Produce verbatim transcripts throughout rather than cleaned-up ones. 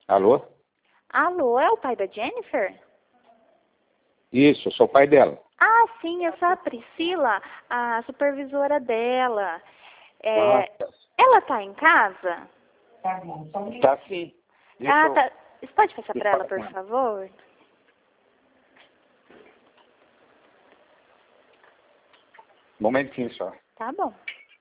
Alô? Alô, é o pai da Jennifer? Isso, eu sou o pai dela. Ah, sim, eu sou a Priscila, a supervisora dela. É, Ah, tá. ela tá em casa? Tá sim. Deixa Ah, eu- tá. Você pode passar deixa eu para ela, falar por com ela. favor? Um momentinho só. Tá bom.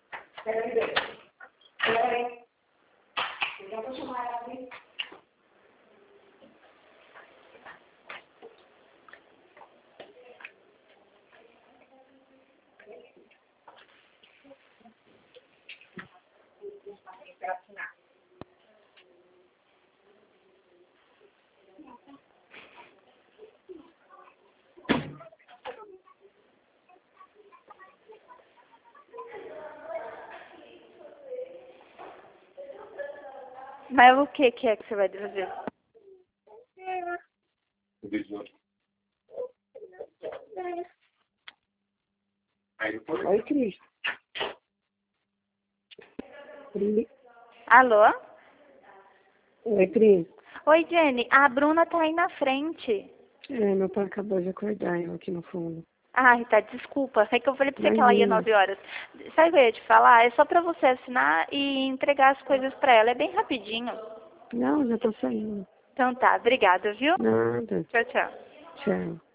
Mas o que que é que você vai dizer? O visor. Aí depois- Oi, Cris. Cris. Alô? Oi, Cris. Oi, Jenny. A Bruna tá aí na frente. É, meu pai acabou de acordar, eu aqui no fundo. Ai, tá, desculpa. É que eu falei pra você que ela ia Imagina. nove horas. Sabe o que eu ia te falar? É só pra você assinar e entregar as coisas pra ela. É bem rapidinho. Não, já tô saindo. Então tá, obrigada, viu? Nada. Tchau, tchau. Tchau.